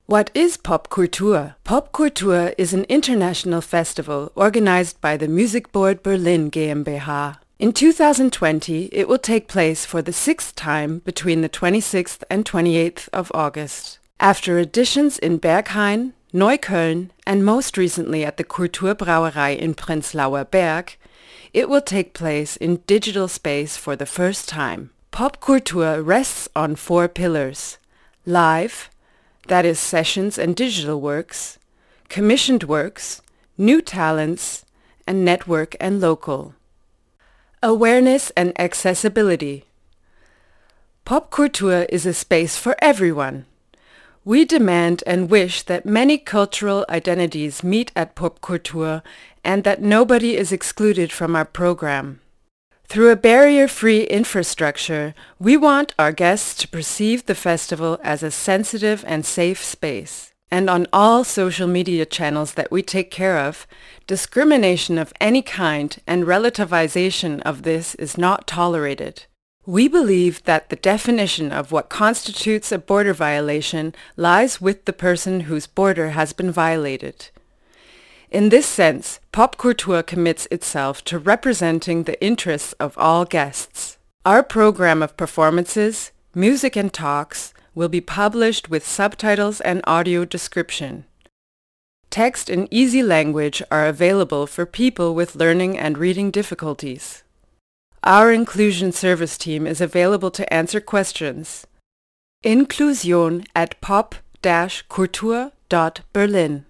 What is Popkultur? Popkultur is an international festival organized by the Music Board Berlin GmbH. In 2020, it will take place for the sixth time between the 26th and 28th of August. After editions in Berghain, Neukölln, and most recently at the Kulturbrauerei in Prenzlauer Berg, it will take place in digital space for the first time. Popkultur rests on four pillars: live, that is sessions and digital works, commissioned works, new talents, and network and local. Awareness and accessibility. Popkultur is a space for everyone. We demand and wish that many cultural identities meet at Popkultur and that nobody is excluded from our program. Through a barrier-free infrastructure, we want our guests to perceive the festival as a sensitive and safe space. And on all social media channels that we take care of, discrimination of any kind and relativization of this is not tolerated. We believe that the definition of what constitutes a border violation lies with the person whose border has been violated. In this sense, Popkultur commits itself to representing the interests of all guests. Our program of performances, music and talks will be published with subtitles and audio description. Text in easy language are available for people with learning and reading difficulties. Our inclusion service team is available to answer questions. Inklusion@pop-kultur.berlin